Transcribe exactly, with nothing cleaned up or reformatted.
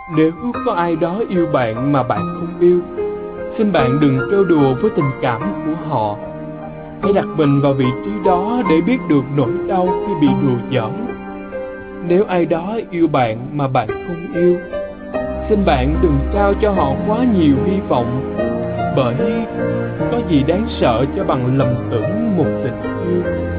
Nếu có ai đó yêu bạn mà bạn không yêu, xin bạn đừng trêu đùa với tình cảm của họ. Hãy đặt mình vào vị trí đó để biết được nỗi đau khi bị đùa giỡn. Nếu ai đó yêu bạn mà bạn không yêu, xin bạn đừng trao cho họ quá nhiều hy vọng, bởi có gì đáng sợ cho bằng lầm tưởng một tình yêu.